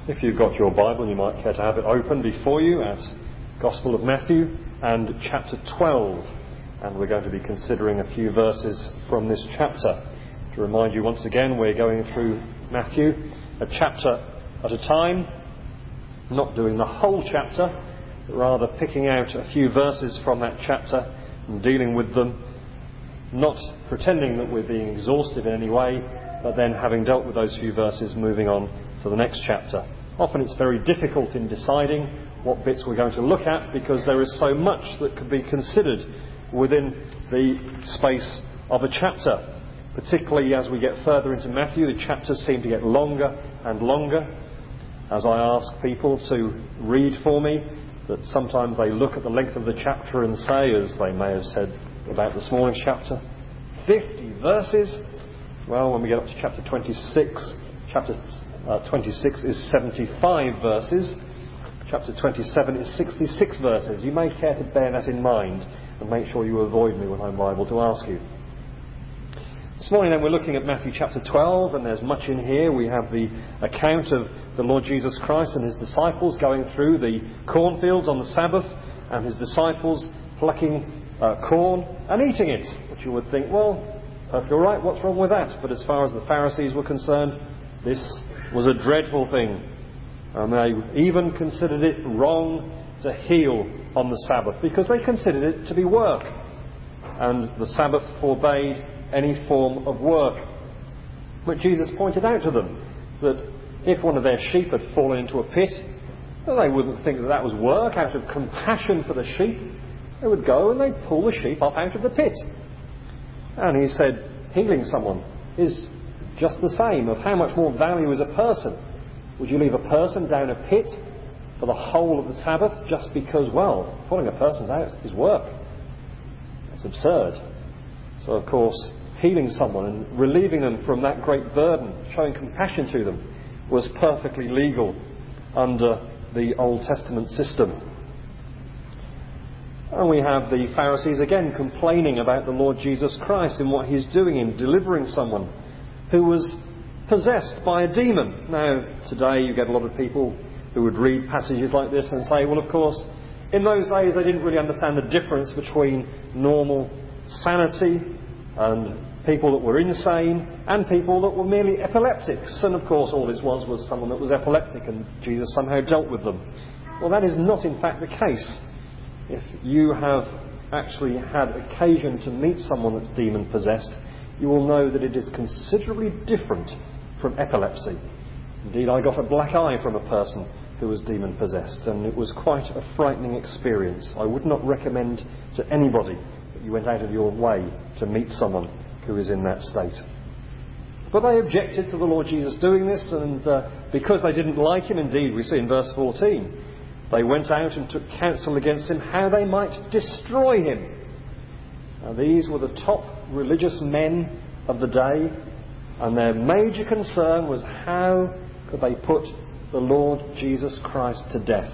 If you've got your Bible, you might care to have it open before you at Gospel of Matthew and chapter 12. And we're going to be considering a few verses from this chapter. To remind you once again, we're going through Matthew a chapter at a time, not doing the whole chapter, but rather picking out a few verses from that chapter and dealing with them, not pretending that we're being exhaustive in any way, but then having dealt with those few verses, moving on to the next chapter. Often it's very difficult in deciding what bits we're going to look at because there is so much that could be considered within the space of a chapter. Particularly as we get further into Matthew, the chapters seem to get longer and longer. As I ask people to read for me, that sometimes they look at the length of the chapter and say, as they may have said about this morning's chapter, 50 verses. Well, when we get up to chapter 26, chapter 26 is 75 verses. Chapter 27 is 66 verses. You may care to bear that in mind and make sure you avoid me when I'm liable to ask you. This morning then we're looking at Matthew chapter 12, and there's much in here. We have the account of the Lord Jesus Christ and his disciples going through the cornfields on the Sabbath, and his disciples plucking corn and eating it, which you would think, well, perfectly all right, what's wrong with that? But as far as the Pharisees were concerned, this was a dreadful thing. And they even considered it wrong to heal on the Sabbath because they considered it to be work. And the Sabbath forbade any form of work. But Jesus pointed out to them that if one of their sheep had fallen into a pit, well, they wouldn't think that that was work. Out of compassion for the sheep, they would go and they'd pull the sheep up out of the pit. And he said, healing someone is just the same. Of how much more value is a person? Would you leave a person down a pit for the whole of the Sabbath just because, well, pulling a person out is work? It's absurd. So, of course, healing someone and relieving them from that great burden, showing compassion to them, was perfectly legal under the Old Testament system. And we have the Pharisees again complaining about the Lord Jesus Christ and what he's doing in delivering someone who was possessed by a demon. Now, today you get a lot of people who would read passages like this and say, well, of course, in those days they didn't really understand the difference between normal sanity and people that were insane and people that were merely epileptics. And of course all this was someone that was epileptic, and Jesus somehow dealt with them. Well, that is not in fact the case. If you have actually had occasion to meet someone that's demon possessed, you will know that it is considerably different from epilepsy. Indeed, I got a black eye from a person who was demon possessed, and it was quite a frightening experience. I would not recommend to anybody that you went out of your way to meet someone who is in that state. But they objected to the Lord Jesus doing this, and because they didn't like him, indeed, we see in verse 14, they went out and took counsel against him how they might destroy him. Now, these were the top religious men of the day, and their major concern was how could they put the Lord Jesus Christ to death.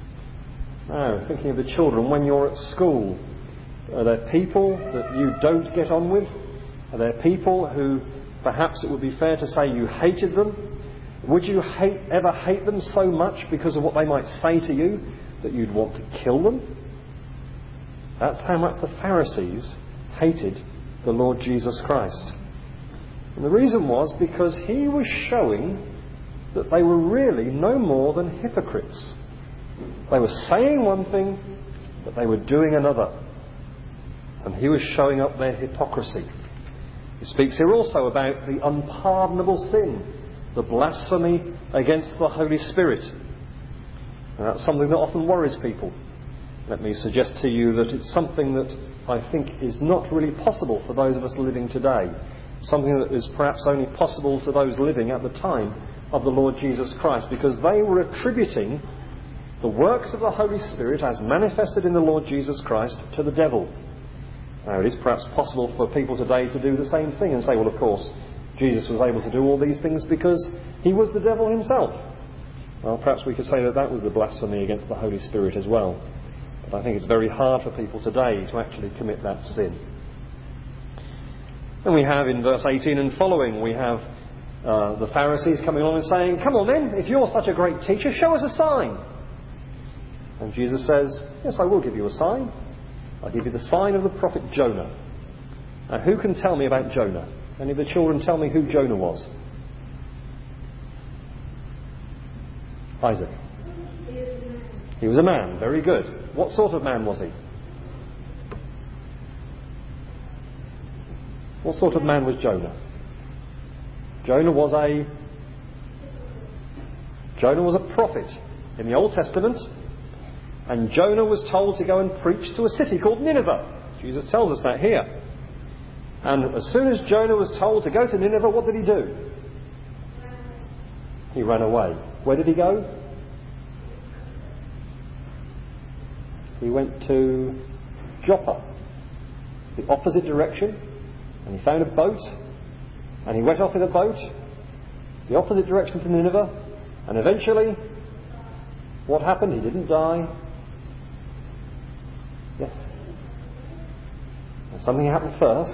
Now, thinking of the children, when you're at school, are there people that you don't get on with? Are there people who perhaps it would be fair to say you hated them? Would you ever hate them so much because of what they might say to you that you'd want to kill them? That's how much the Pharisees hated the Lord Jesus Christ. And the reason was because he was showing that they were really no more than hypocrites. They were saying one thing, but they were doing another. And he was showing up their hypocrisy. He speaks here also about the unpardonable sin, the blasphemy against the Holy Spirit. And that's something that often worries people. Let me suggest to you that it's something that I think is not really possible for those of us living today. Something that is perhaps only possible to those living at the time of the Lord Jesus Christ, because they were attributing the works of the Holy Spirit as manifested in the Lord Jesus Christ to the devil. Now, it is perhaps possible for people today to do the same thing and say, well, of course, Jesus was able to do all these things because he was the devil himself. Well, perhaps we could say that that was the blasphemy against the Holy Spirit as well. But I think it's very hard for people today to actually commit that sin. And we have in verse 18 and following, we have the Pharisees coming along and saying, "Come on then, if you're such a great teacher, show us a sign." And Jesus says, "Yes, I will give you a sign. I'll give you the sign of the prophet Jonah." Now, who can tell me about Jonah? Any of the children tell me who Jonah was? Isaac. He was a man. Very good. What sort of man was he? What sort of man was Jonah? Jonah was a prophet in the Old Testament, and Jonah was told to go and preach to a city called Nineveh. Jesus tells us that here. And as soon as Jonah was told to go to Nineveh, what did he do? He ran away. Where did he go? He went to Joppa, the opposite direction, and he found a boat, and he went off in a boat, the opposite direction to Nineveh, and eventually, what happened? He didn't die. Yes. And something happened first.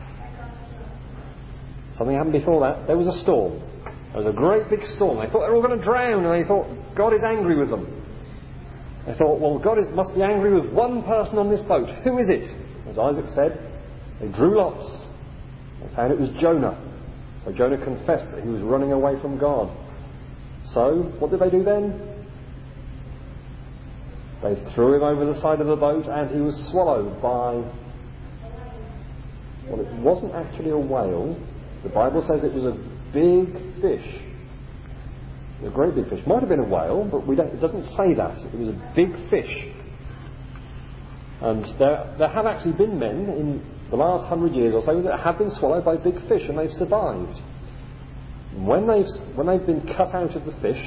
Something happened before that. There was a storm. There was a great big storm. They thought they were all going to drown, and they thought, God is angry with them. They thought, well, God must be angry with one person on this boat. Who is it? As Isaac said, they drew lots. They found it was Jonah. So Jonah confessed that he was running away from God. So, what did they do then? They threw him over the side of the boat, and he was swallowed by... Well, it wasn't actually a whale. The Bible says it was a big fish. A great big fish. Might have been a whale, but it doesn't say that. It was a big fish. And there have actually been men in the last 100 years or so that have been swallowed by big fish, and they've survived. When they've been cut out of the fish,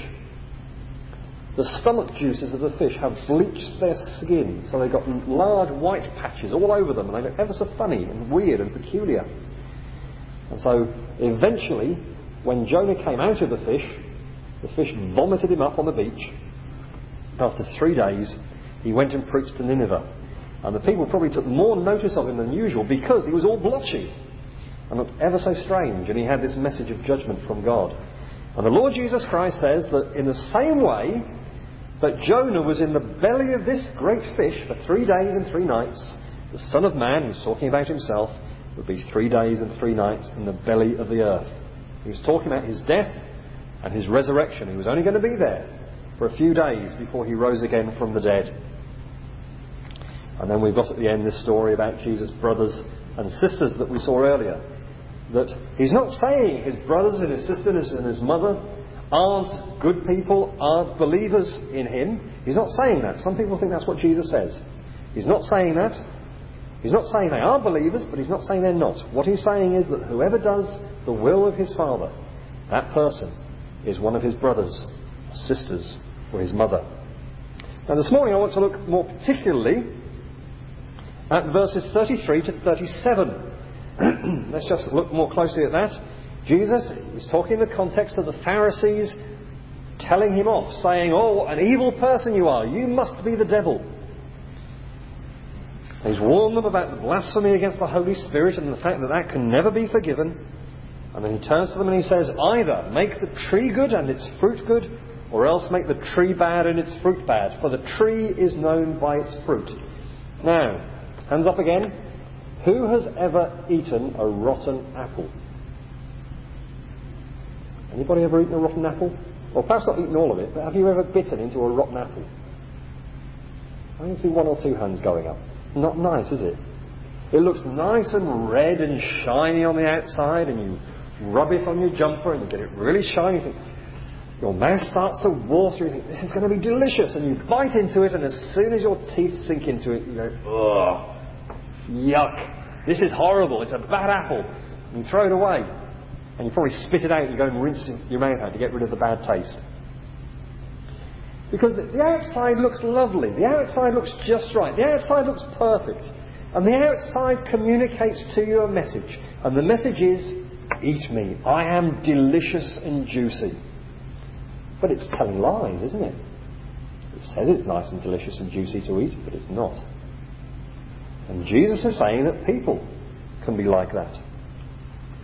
the stomach juices of the fish have bleached their skin, so they've got large white patches all over them, and they look ever so funny and weird and peculiar. And so eventually, when Jonah came out of the fish vomited him up on the beach. After 3 days, he went and preached to Nineveh. And the people probably took more notice of him than usual because he was all blotchy and looked ever so strange, and he had this message of judgment from God. And the Lord Jesus Christ says that in the same way that Jonah was in the belly of this great fish for 3 days and 3 nights, the Son of Man, who's talking about himself, would be 3 days and 3 nights in the belly of the earth. He was talking about his death and his resurrection. He was only going to be there for a few days before he rose again from the dead. And then we've got at the end this story about Jesus' brothers and sisters that we saw earlier. That he's not saying his brothers and his sisters and his mother aren't good people, aren't believers in him. He's not saying that. Some people think that's what Jesus says. He's not saying that. He's not saying they are believers, but he's not saying they're not. What he's saying is that whoever does the will of his Father, that person is one of his brothers, sisters, or his mother. Now this morning I want to look more particularly at verses 33 to 37. Let's just look more closely at that. Jesus is talking in the context of the Pharisees telling him off, saying, "Oh, what an evil person you are. You must be the devil." He's warned them about the blasphemy against the Holy Spirit and the fact that that can never be forgiven. And then he turns to them and he says, either make the tree good and its fruit good, or else make the tree bad and its fruit bad. For the tree is known by its fruit. Now, hands up again. Who has ever eaten a rotten apple? Anybody ever eaten a rotten apple? Well, perhaps not eaten all of it, but have you ever bitten into a rotten apple? I can see 1 or 2 hands going up. Not nice, is it? It looks nice and red and shiny on the outside, and you rub it on your jumper and you get it really shiny. You think, your mouth starts to water, you think, this is going to be delicious, and you bite into it, and as soon as your teeth sink into it, you go, ugh, yuck, this is horrible, it's a bad apple. And you throw it away, and you probably spit it out and you go and rinse your mouth out to get rid of the bad taste. Because the outside looks lovely, the outside looks just right, the outside looks perfect, and the outside communicates to you a message, and the message is, eat me, I am delicious and juicy. But it's telling lies, isn't it? It says it's nice and delicious and juicy to eat, but it's not. And Jesus is saying that people can be like that.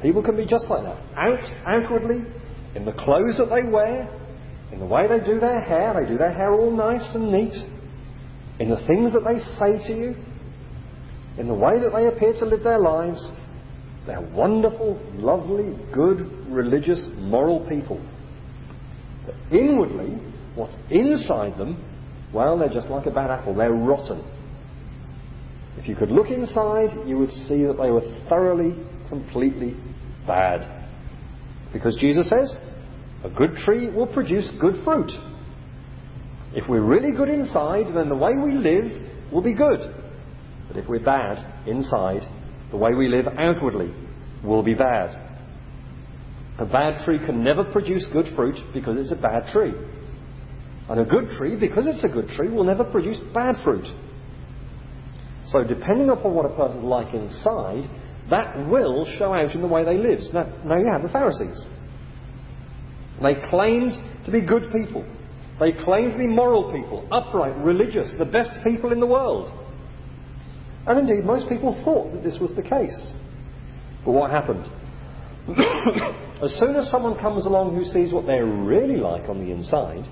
People can be just like that. Outwardly, in the clothes that they wear, in the way they do their hair all nice and neat, in the things that they say to you, in the way that they appear to live their lives. They're wonderful, lovely, good, religious, moral people. But inwardly, what's inside them, well, they're just like a bad apple. They're rotten. If you could look inside, you would see that they were thoroughly, completely bad. Because Jesus says, a good tree will produce good fruit. If we're really good inside, then the way we live will be good. But if we're bad inside, the way we live outwardly will be bad. A bad tree can never produce good fruit because it's a bad tree. And a good tree, because it's a good tree, will never produce bad fruit. So depending upon what a person's like inside, that will show out in the way they live. Now you have the Pharisees. They claimed to be good people. They claimed to be moral people, upright, religious, the best people in the world. And indeed, most people thought that this was the case. But what happened? As soon as someone comes along who sees what they're really like on the inside,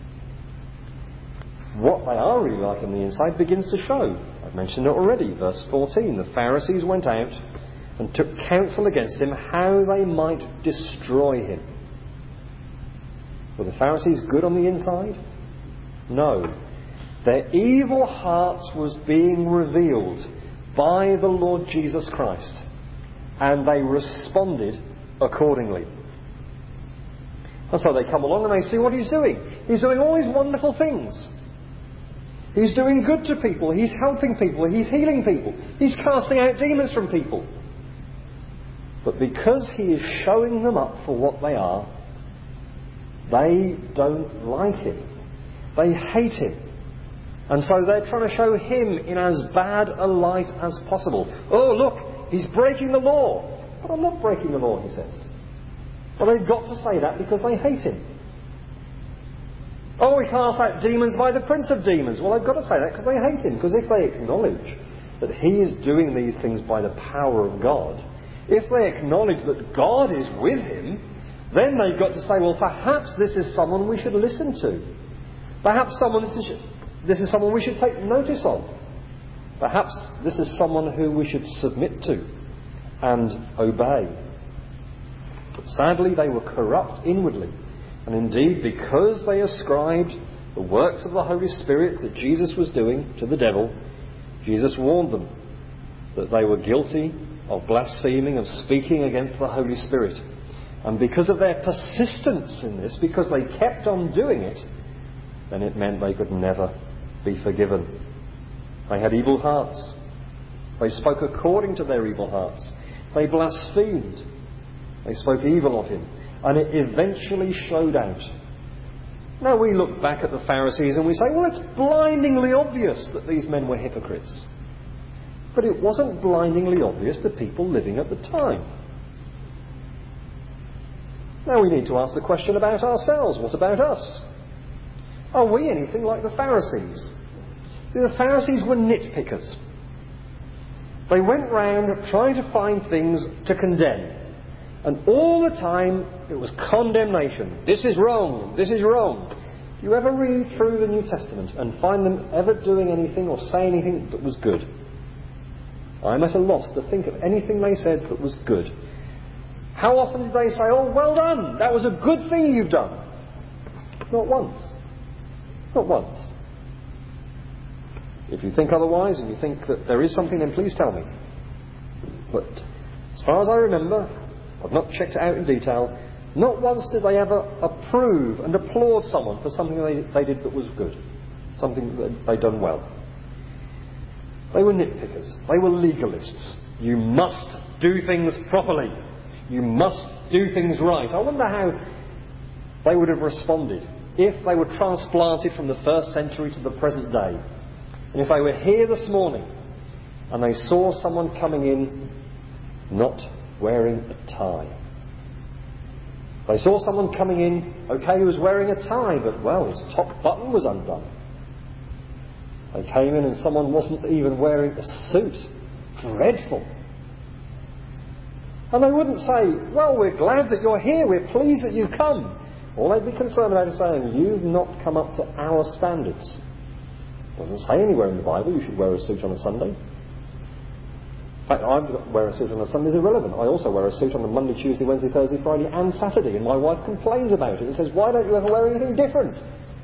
what they are really like on the inside begins to show. I've mentioned it already. Verse 14. The Pharisees went out and took counsel against him how they might destroy him. Were the Pharisees good on the inside? No. Their evil hearts was being revealed by the Lord Jesus Christ, and they responded accordingly. And so they come along and they see what he's doing. He's doing all these wonderful things. He's doing good to people. He's helping people. He's healing people. He's casting out demons from people. But because he is showing them up for what they are, they don't like him. They hate him. And so they're trying to show him in as bad a light as possible. Oh, look, he's breaking the law. But I'm not breaking the law, he says. Well, they've got to say that because they hate him. Oh, we cast out demons by the prince of demons. Well, they've got to say that because they hate him. Because if they acknowledge that he is doing these things by the power of God, if they acknowledge that God is with him, then they've got to say, well, perhaps this is someone we should listen to. Perhaps this is someone we should take notice of. Perhaps this is someone who we should submit to and obey. But sadly, they were corrupt inwardly. And indeed, because they ascribed the works of the Holy Spirit that Jesus was doing to the devil, Jesus warned them that they were guilty of blaspheming, of speaking against the Holy Spirit. And because of their persistence in this, because they kept on doing it, then it meant they could never be forgiven. They had evil hearts. They spoke according to their evil hearts. They blasphemed. They spoke evil of him. And it eventually showed out. Now we look back at the Pharisees and we say, well, it's blindingly obvious that these men were hypocrites. But it wasn't blindingly obvious to people living at the time. Now we need to ask the question about ourselves. What about us? Are we anything like the Pharisees? See, the Pharisees were nitpickers. They went round trying to find things to condemn. And all the time it was condemnation. This is wrong. This is wrong. Do you ever read through the New Testament and find them ever doing anything or say anything that was good? I'm at a loss to think of anything they said that was good. How often did they say, oh, well done, that was a good thing you've done? Not once. Not once. If you think otherwise and you think that there is something, then please tell me. But as far as I remember, I've not checked it out in detail, not once did they ever approve and applaud someone for something they did that was good. Something that they'd done well. They were nitpickers. They were legalists. You must do things properly. You must do things right. I wonder how they would have responded if they were transplanted from the first century to the present day. And if they were here this morning and they saw someone coming in not wearing a tie. They saw someone coming in, okay, he was wearing a tie, but well, his top button was undone. They came in and someone wasn't even wearing a suit. Dreadful. And they wouldn't say, well, we're glad that you're here, we're pleased that you've come. All they'd be concerned about is saying, you've not come up to our standards. It doesn't say anywhere in the Bible you should wear a suit on a Sunday. In fact, wear a suit on a Sunday is irrelevant. I also wear a suit on a Monday, Tuesday, Wednesday, Thursday, Friday and Saturday, and my wife complains about it and says, why don't you ever wear anything different?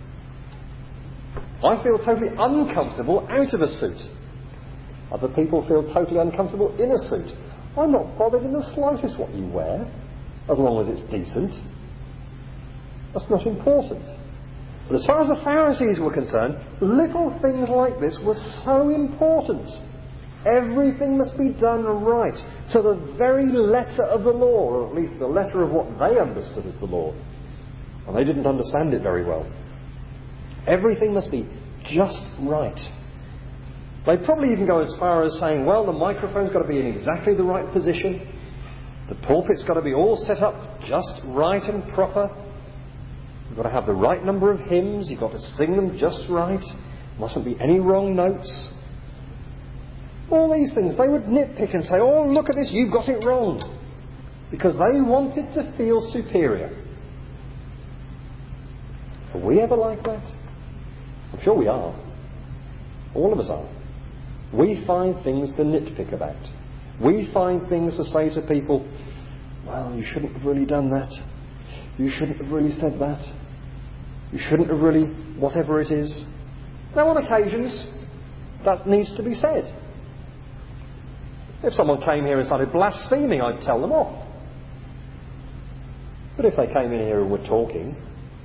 I feel totally uncomfortable out of a suit. Other people feel totally uncomfortable in a suit. I'm not bothered in the slightest what you wear, as long as it's decent. That's not important. But as far as the Pharisees were concerned, little things like this were so important. Everything must be done right, to the very letter of the law, or at least the letter of what they understood as the law. And they didn't understand it very well. Everything must be just right. They'd probably even go as far as saying, well, the microphone's got to be in exactly the right position. The pulpit's got to be all set up just right and proper. You've got to have the right number of hymns. You've got to sing them just right. Mustn't be any wrong notes. All these things, they would nitpick and say, oh, look at this, you've got it wrong. Because they wanted to feel superior. Are we ever like that? I'm sure we are. All of us are. We find things to nitpick about. We find things to say to people, well, you shouldn't have really done that. You shouldn't have really said that. You shouldn't have really, whatever it is. Now, on occasions, that needs to be said. If someone came here and started blaspheming, I'd tell them off. But if they came in here and were talking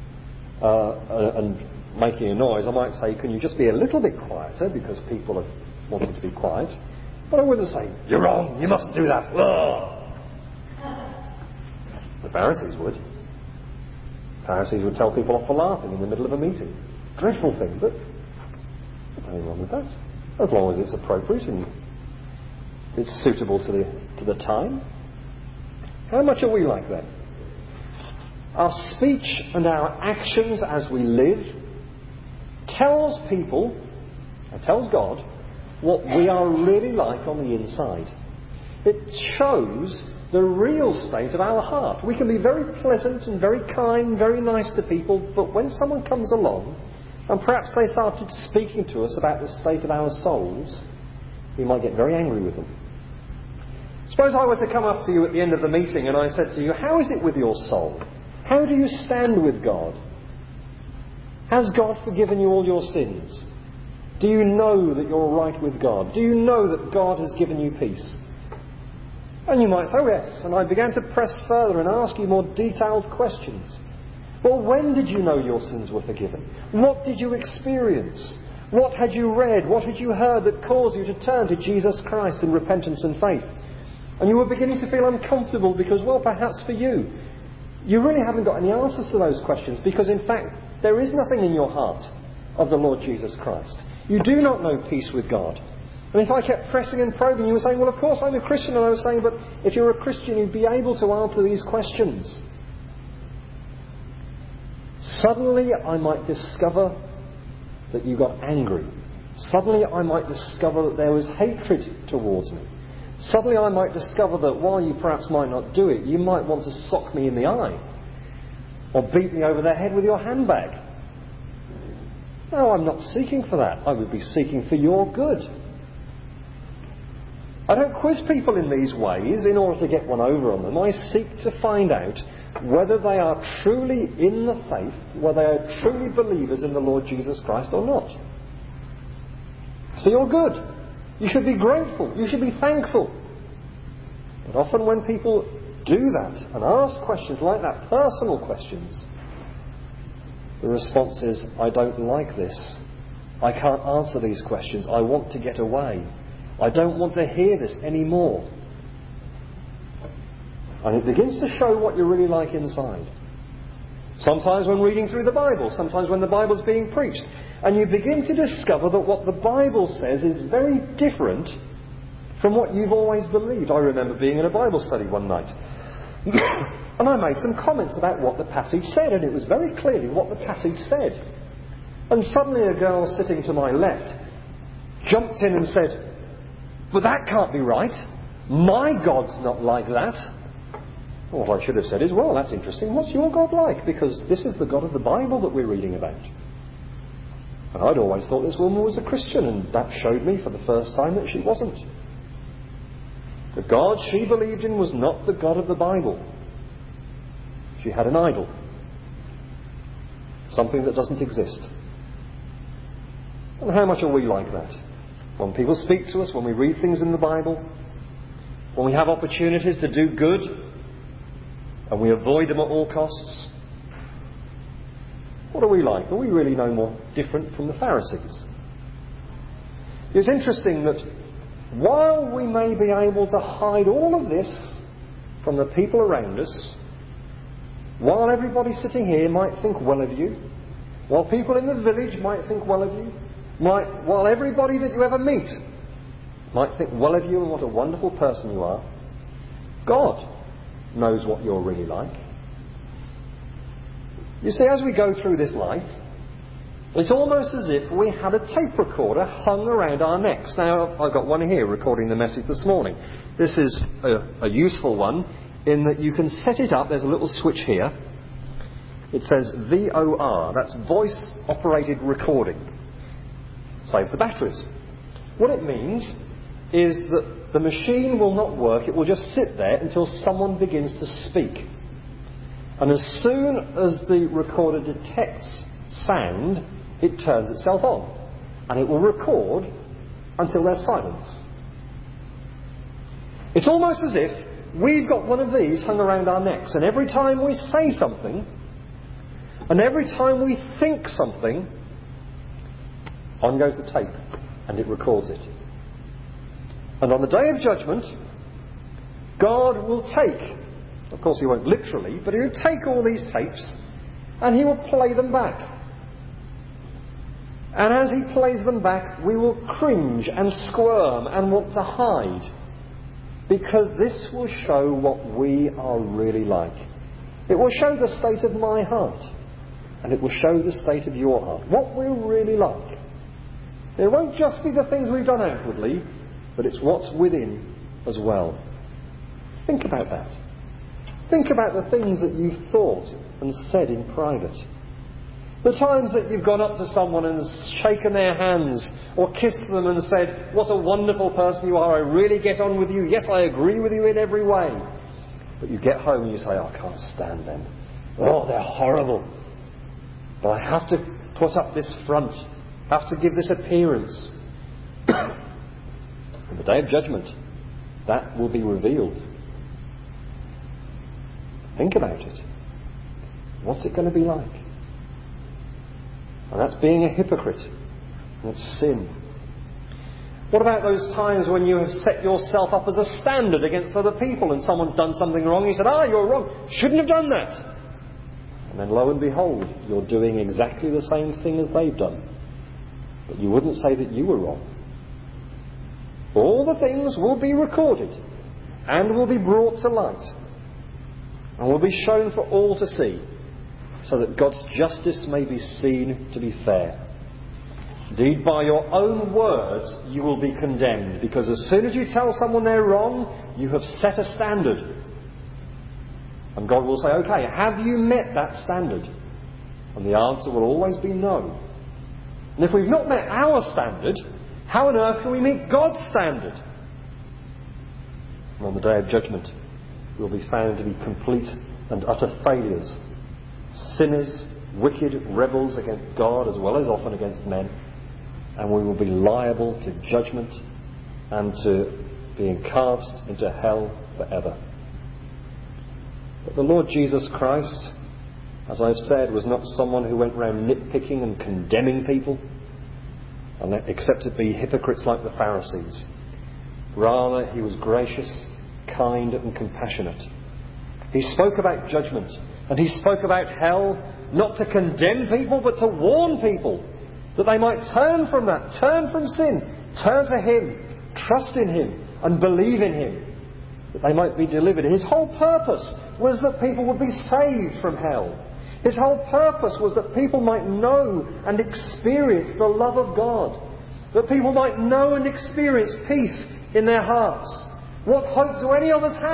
and making a noise, I might say, can you just be a little bit quieter, because people are wanting to be quiet. But I wouldn't say, you're wrong, you mustn't do that. Ugh. The Pharisees would. Pharisees would tell people off for laughing in the middle of a meeting. Dreadful thing, but there's nothing wrong with that. As long as it's appropriate and it's suitable to the time. How much are we like that? Our speech and our actions as we live tells people, and tells God, what we are really like on the inside. It shows the real state of our heart. We can be very pleasant and very kind, very nice to people, but when someone comes along and perhaps they started speaking to us about the state of our souls, we might get very angry with them. Suppose I were to come up to you at the end of the meeting and I said to you, how is it with your soul? How do you stand with God? Has God forgiven you all your sins? Do you know that you're right with God? Do you know that God has given you peace? And you might say, oh yes. And I began to press further and ask you more detailed questions. Well, when did you know your sins were forgiven? What did you experience? What had you read? What had you heard that caused you to turn to Jesus Christ in repentance and faith? And you were beginning to feel uncomfortable because, well, perhaps for you, you really haven't got any answers to those questions, because in fact there is nothing in your heart of the Lord Jesus Christ. You do not know peace with God. And if I kept pressing and probing, you were saying, well, of course I'm a Christian. And I was saying, but if you're a Christian, you'd be able to answer these questions. Suddenly I might discover that you got angry. Suddenly I might discover that there was hatred towards me. Suddenly I might discover that while you perhaps might not do it, you might want to sock me in the eye or beat me over the head with your handbag. No, I'm not seeking for that. I would be seeking for your good. I don't quiz people in these ways in order to get one over on them. I seek to find out whether they are truly in the faith, whether they are truly believers in the Lord Jesus Christ or not. It's for your good. You should be grateful. You should be thankful. But often when people do that and ask questions like that, personal questions, the response is, I don't like this. I can't answer these questions. I want to get away. I don't want to hear this anymore. And it begins to show what you're really like inside. Sometimes when reading through the Bible, sometimes when the Bible's being preached, and you begin to discover that what the Bible says is very different from what you've always believed. I remember being in a Bible study one night and I made some comments about what the passage said, and it was very clearly what the passage said. And suddenly a girl sitting to my left jumped in and said, but that can't be right. My God's not like that. Well, what I should have said is, well, that's interesting. What's your God like? Because this is the God of the Bible that we're reading about. And I'd always thought this woman was a Christian, and that showed me for the first time that she wasn't. The God she believed in was not the God of the Bible. She had an idol. Something that doesn't exist. And how much are we like that? When people speak to us, when we read things in the Bible, when we have opportunities to do good, and we avoid them at all costs, what are we like? Are we really no more different from the Pharisees? It's interesting that while we may be able to hide all of this from the people around us, while everybody sitting here might think well of you, while people in the village might think well of you, while everybody that you ever meet might think well of you and what a wonderful person you are, God knows what you're really like. You see, as we go through this life, it's almost as if we had a tape recorder hung around our necks. Now, I've got one here recording the message this morning. This is a useful one in that you can set it up. There's a little switch here. It says VOR. That's voice operated recording. Saves the batteries. What it means is that the machine will not work. It will just sit there until someone begins to speak. And as soon as the recorder detects sound, it turns itself on. And it will record until there's silence. It's almost as if we've got one of these hung around our necks, and every time we say something, and every time we think something, on goes the tape, and it records it. And on the day of judgment, God will take, of course he won't literally, but he'll take all these tapes and he will play them back. And as he plays them back, we will cringe and squirm and want to hide, because this will show what we are really like. It will show the state of my heart, and it will show the state of your heart, what we're really like. It won't just be the things we've done outwardly, but it's what's within as well. Think about that. Think about the things that you've thought and said in private. The times that you've gone up to someone and shaken their hands or kissed them and said, what a wonderful person you are, I really get on with you, yes, I agree with you in every way. But you get home and you say, oh, I can't stand them. Oh, they're horrible. But I have to put up this front, have to give this appearance. On the day of judgment, that will be revealed. Think about it. What's it going to be like? And that's being a hypocrite. That's sin. What about those times when you have set yourself up as a standard against other people and someone's done something wrong and you said, you're wrong, shouldn't have done that. And then lo and behold, you're doing exactly the same thing as they've done. But you wouldn't say that you were wrong. All the things will be recorded and will be brought to light and will be shown for all to see, so that God's justice may be seen to be fair. Indeed, by your own words you will be condemned, because as soon as you tell someone they're wrong, you have set a standard. And God will say, okay, have you met that standard? And the answer will always be no. And if we've not met our standard, how on earth can we meet God's standard? And on the day of judgment, we'll be found to be complete and utter failures, sinners, wicked rebels against God as well as often against men, and we will be liable to judgment and to being cast into hell forever. But the Lord Jesus Christ, as I've said, was not someone who went round nitpicking and condemning people, except to be hypocrites like the Pharisees. Rather, he was gracious, kind and compassionate. He spoke about judgment, and he spoke about hell, not to condemn people, but to warn people that they might turn from that, turn from sin, turn to him, trust in him, and believe in him, that they might be delivered. His whole purpose was that people would be saved from hell. His whole purpose was that people might know and experience the love of God, that people might know and experience peace in their hearts. What hope do any of us have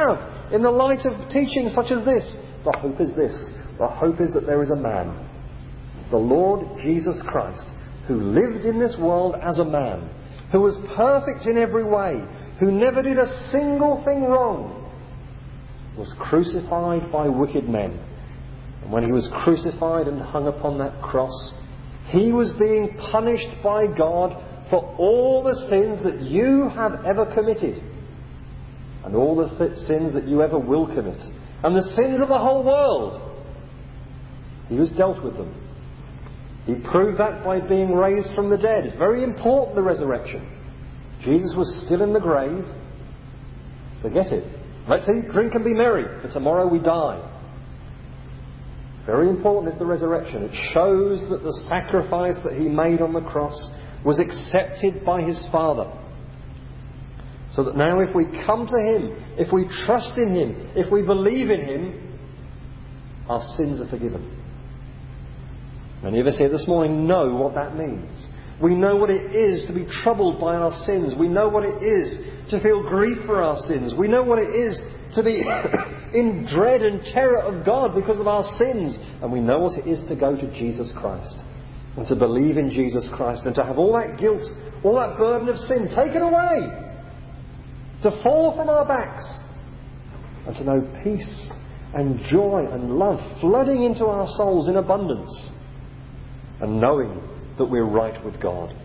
now, in the light of teaching such as this, the hope is this. The hope is that there is a man, the Lord Jesus Christ, who lived in this world as a man, who was perfect in every way, who never did a single thing wrong, was crucified by wicked men. And when he was crucified and hung upon that cross, he was being punished by God for all the sins that you have ever committed, and all the sins that you ever will commit, and the sins of the whole world. He was dealt with them. He proved that by being raised from the dead. It's very important, the resurrection. Jesus was still in the grave. Forget it. Let's eat, drink and be merry, for tomorrow we die. Very important is the resurrection. It shows that the sacrifice that he made on the cross was accepted by his Father. So that now if we come to him, if we trust in him, if we believe in him, our sins are forgiven. Many of us here this morning know what that means. We know what it is to be troubled by our sins. We know what it is to feel grief for our sins. We know what it is to be in dread and terror of God because of our sins. And we know what it is to go to Jesus Christ and to believe in Jesus Christ and to have all that guilt, all that burden of sin taken away, to fall from our backs and to know peace and joy and love flooding into our souls in abundance, and knowing that we're right with God.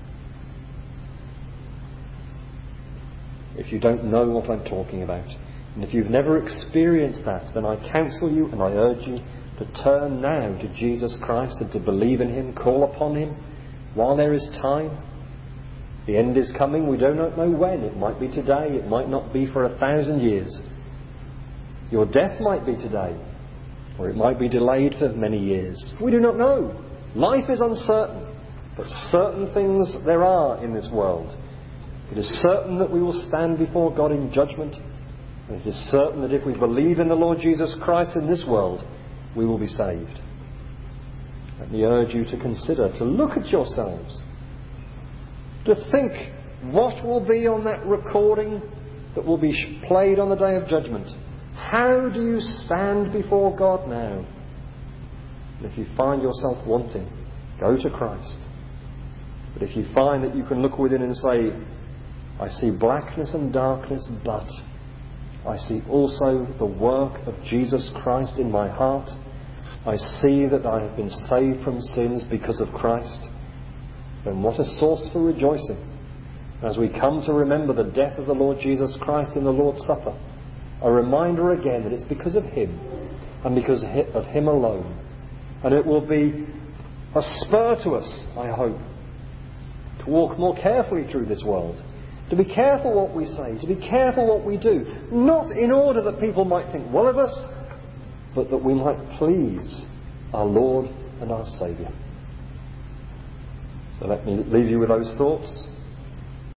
If you don't know what I'm talking about, and if you've never experienced that, then I counsel you and I urge you to turn now to Jesus Christ and to believe in him, call upon him while there is time. The end is coming, we do not know when. It might be today, it might not be for 1,000 years. Your death might be today, or it might be delayed for many years. We do not know. Life is uncertain, but certain things there are in this world. It is certain that we will stand before God in judgment, and it is certain that if we believe in the Lord Jesus Christ in this world, we will be saved. Let me urge you to consider, to look at yourselves, to think what will be on that recording that will be played on the day of judgment. How do you stand before God now? And if you find yourself wanting, go to Christ. But if you find that you can look within and say, I see blackness and darkness, but I see also the work of Jesus Christ in my heart. I see that I have been saved from sins because of Christ. Then what a source for rejoicing as we come to remember the death of the Lord Jesus Christ in the Lord's Supper. A reminder again that it's because of him and because of him alone. And it will be a spur to us, I hope, to walk more carefully through this world, to be careful what we say, to be careful what we do, not in order that people might think well of us, but that we might please our Lord and our Saviour. So let me leave you with those thoughts.